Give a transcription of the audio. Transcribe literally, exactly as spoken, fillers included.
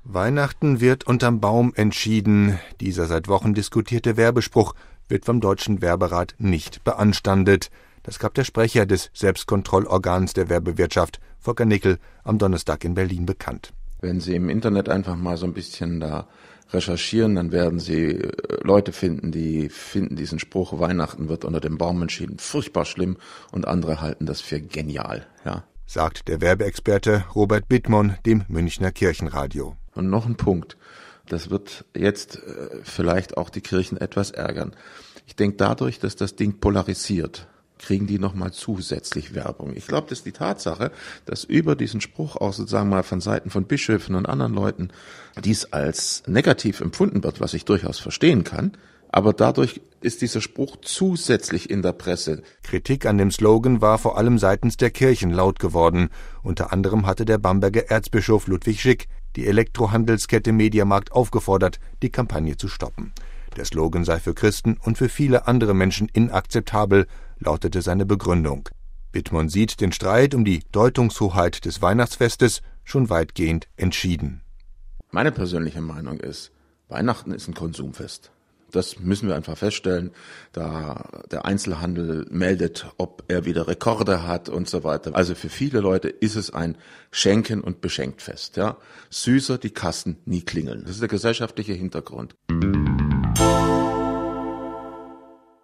Weihnachten wird unterm Baum entschieden. Dieser seit Wochen diskutierte Werbespruch wird vom Deutschen Werberat nicht beanstandet. Das gab der Sprecher des Selbstkontrollorgans der Werbewirtschaft, Volker Nickel, am Donnerstag in Berlin bekannt. Wenn Sie im Internet einfach mal so ein bisschen da recherchieren, dann werden Sie Leute finden, die finden diesen Spruch, Weihnachten wird unter dem Baum entschieden, furchtbar schlimm, und andere halten das für genial, ja. Sagt der Werbeexperte Robert Bittmann dem Münchner Kirchenradio. Und noch ein Punkt, das wird jetzt äh, vielleicht auch die Kirchen etwas ärgern. Ich denke, dadurch, dass das Ding polarisiert, kriegen die nochmal zusätzlich Werbung. Ich glaube, das ist die Tatsache, dass über diesen Spruch auch sozusagen mal von Seiten von Bischöfen und anderen Leuten dies als negativ empfunden wird, was ich durchaus verstehen kann. Aber dadurch ist dieser Spruch zusätzlich in der Presse. Kritik an dem Slogan war vor allem seitens der Kirchen laut geworden. Unter anderem hatte der Bamberger Erzbischof Ludwig Schick die Elektrohandelskette Mediamarkt aufgefordert, die Kampagne zu stoppen. Der Slogan sei für Christen und für viele andere Menschen inakzeptabel, lautete seine Begründung. Bittmann sieht den Streit um die Deutungshoheit des Weihnachtsfestes schon weitgehend entschieden. Meine persönliche Meinung ist, Weihnachten ist ein Konsumfest. Das müssen wir einfach feststellen, da der Einzelhandel meldet, ob er wieder Rekorde hat und so weiter. Also für viele Leute ist es ein Schenken- und Beschenktfest. Ja? Süßer die Kassen nie klingeln. Das ist der gesellschaftliche Hintergrund.